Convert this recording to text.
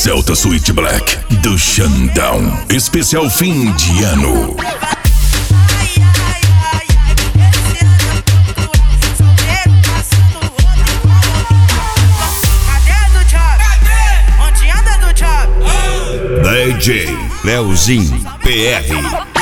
Celta Sweet Black do Xandão. Especial fim de ano. DJ Leozinho PR.